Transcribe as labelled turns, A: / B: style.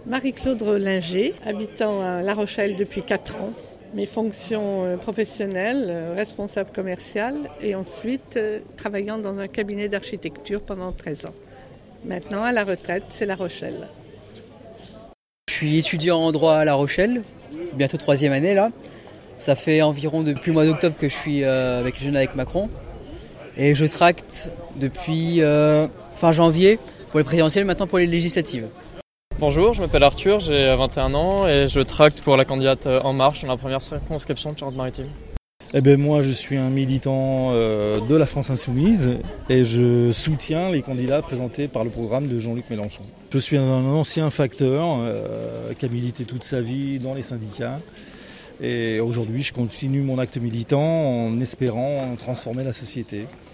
A: Marie-Claude Rollinger, habitant à La Rochelle depuis 4 ans. Mes fonctions professionnelles, responsable commercial et ensuite travaillant dans un cabinet d'architecture pendant 13 ans. Maintenant, à la retraite, c'est La Rochelle.
B: Je suis étudiant en droit à La Rochelle, bientôt 3e année là. Ça fait environ depuis le mois d'octobre que je suis avec les Jeunes avec Macron. Et je tracte depuis fin janvier pour les présidentielles, maintenant pour les législatives.
C: Bonjour, je m'appelle Arthur, j'ai 21 ans et je tracte pour la candidate En Marche dans la première circonscription de Charente-Maritime.
D: Moi je suis un militant de la France Insoumise et je soutiens les candidats présentés par le programme de Jean-Luc Mélenchon. Je suis un ancien facteur qui a milité toute sa vie dans les syndicats et aujourd'hui je continue mon acte militant en espérant transformer la société.